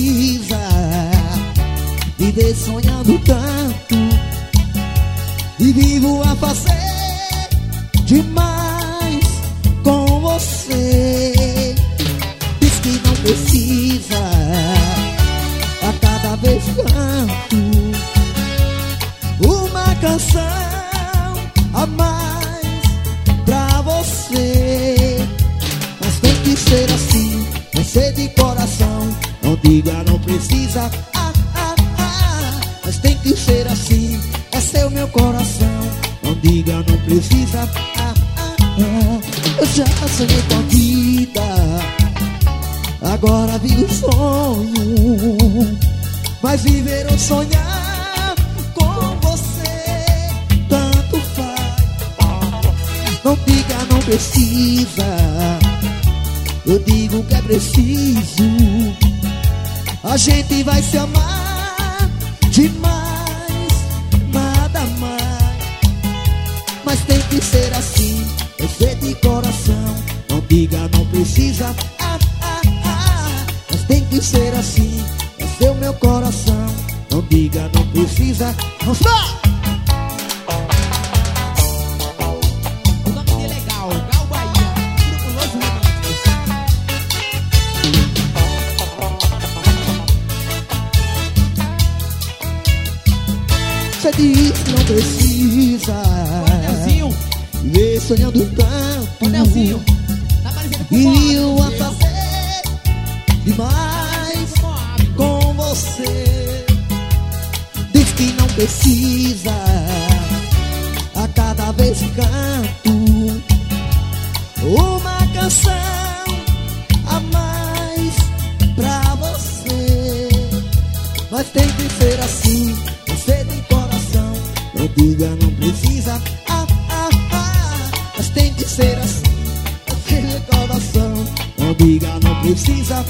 precisa viver sonhando tanto, e vivo a fazer demais com você. Diz que não precisa, a cada vez canto uma canção a mais pra você. Mas tem que ser assim, tem que ser de coração. Não diga não precisa, mas tem que ser assim, é seu meu coração. Não diga não precisa, eu já sonhei com a vida, agora vivo o sonho. Mas viver ou sonhar com você tanto faz. Não diga não precisa, eu digo que é preciso. A gente vai se amar demais, nada mais. Mas tem que ser assim, é ser de coração. Não diga não precisa, mas tem que ser assim, é seu meu coração. Não diga não precisa. Vamos lá! O nome dele é Gal Bahia, Grupo Los Românticos. Você diz que não precisa Nelsinho, viver sonhando tanto, Nelsinho, tá parecendo com e eu a Moab, fazer demais com você. Diz que não precisa, a cada vez que canto uma canção a mais pra você. Mas tem que ser assim, tem que ser de coração. Não diga não precisa, mas tem que ser assim, tem que ser de coração. Não diga não precisa,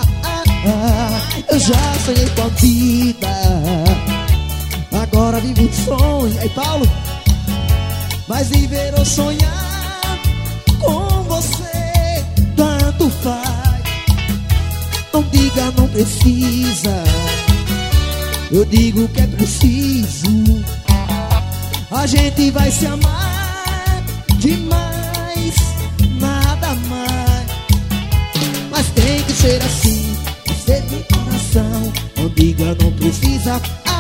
eu já sonhei com a vida, agora vivo um sonho. Aí Paulo, mas viver ou sonhar com você tanto faz. Não diga não precisa, eu digo que é preciso. A gente vai se amar demais, nada mais. Mas tem que ser assim, tem que ser de coração. Não diga não precisa,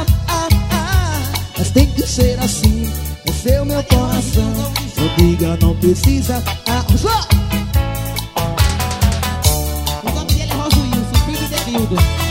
mas tem que ser assim, é seu meu coração. Não diga não precisa, vamos lá! o nome dele é Rosa Wilson, filho de Devildo.